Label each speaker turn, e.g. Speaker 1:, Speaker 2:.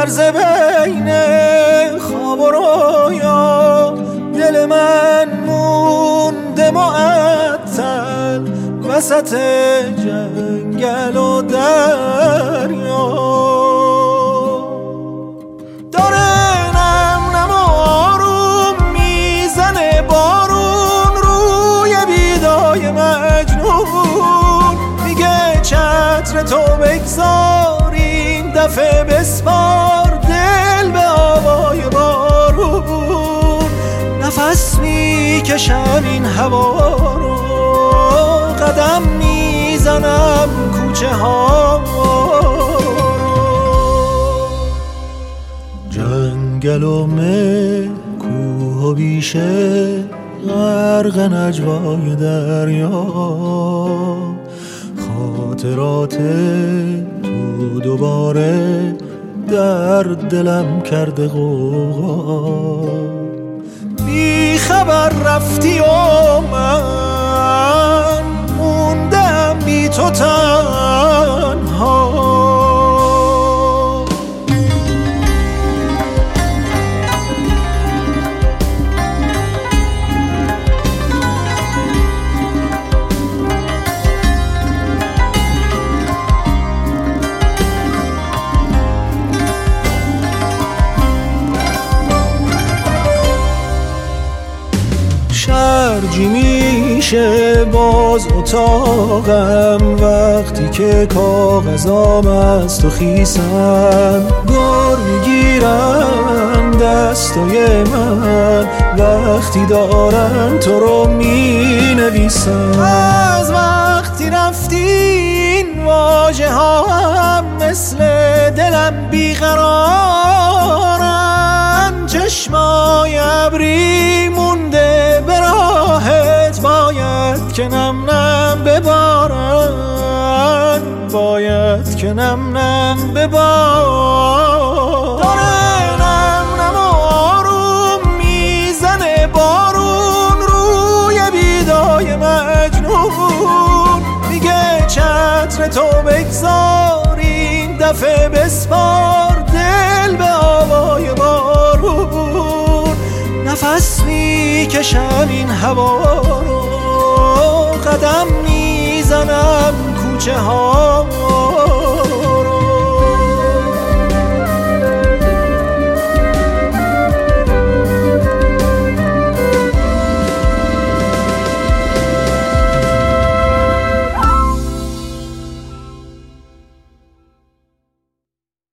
Speaker 1: میلرزه بین خواب و رویا، دل من مونده معطل وسط جنگل و دریا. داره نم نم آروم میزنه بارون روی بیدای مجنون، میگه چتر تو بگذار این دفعه بسپار دل به آوای بارون. نفس میکشم این هوا رو، قدم میزنم کوچه ها رو. جنگل و مه، کوه و بیشه، غرق نجوای دریا، خاطرات تو دوباره در دلم کرده غوغا. بی خبر رفتی و من موندم بی تو تنها. شرجی میشه باز اتاقم وقتی که کاغذام از تو خیسن. گر میگیرن دستای من وقتی دارن تو رو مینویسن. از وقتی رفتی این واژه ها هم مثل دلم بیقرارن. چشمای ابری مونده به راهت، باید که نم نم ببارن، باید که نم نم ببارن. داره نم نم آروم میزنه بارون روی بیدای مجنون، میگه چتر تو بگذار این دفعه بسپار دل به آوای بارون. نفس میکشم این هوا رو، قدم میزنم کوچه ها